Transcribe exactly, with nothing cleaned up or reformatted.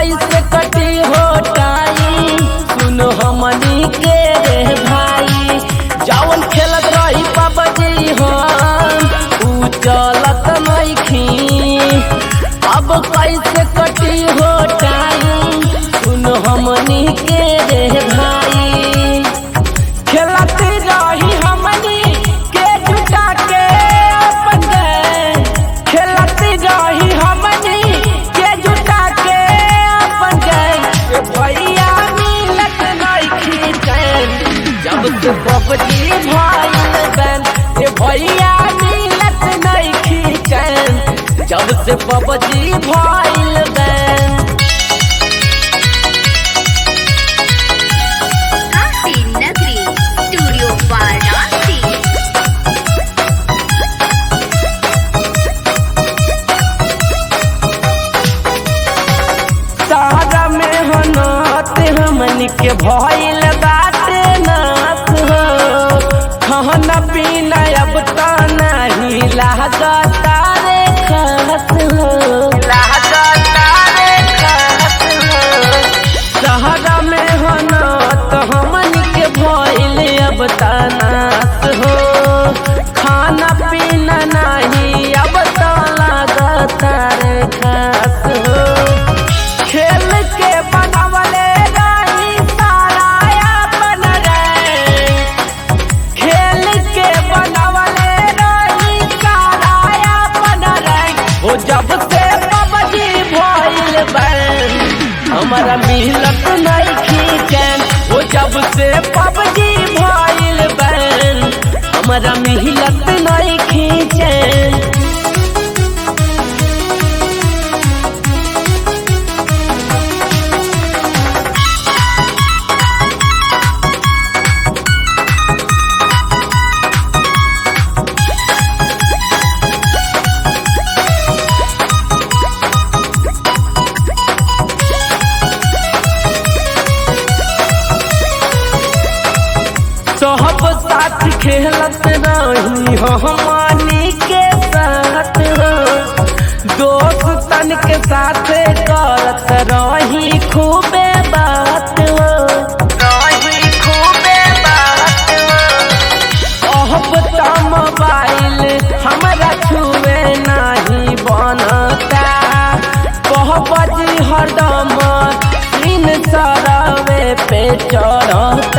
कैसे कटी हो टाइम सुनो हमनी के रे भाई। जवन खेलत रही पबजी हम ऊ चलत नइखी। अब कैसे कटी हो टाइम सुनो हमनी के रे भाई। खेलत रही हमनी के जुटा के अपन गैंग। खेलत रही हमनी के जुटा के अपन गैंग। भैया मिलत नइखी चैन जब से पबजी भइल बैन। ए भैया मिलत नइखी चैन जब से पबजी भइल बैन। सारा में हो नात हमनी के भइल बाटे नाथ हो। खाना पीना अब तो नहीं लागता रे खास हो। लागता रे खास हो। सारा में हो नात हमनी के भइल अब तो नाथ हो। खाना पीना नहीं अब तो लागता रे खास हो। खेल के बनवले रही सारा अपन रे। खेल के बनवले रही सारा अपन रे। हो जब से पबजी भइल बैन हमारा मिलत नइखी चैन। हो जब से पबजी भइल बैन हमारा मिलत नइखी चैन। सब साथ खेलत रही हो हमनी के साथ हो। दोस्तन के साथ करत रही खूबे बात हो। रही खूबे बात हो। अब तो मोबाइल हमरा छुए नहीं बनता। पबजी हरदम दिन सरवे पे चढ़ता।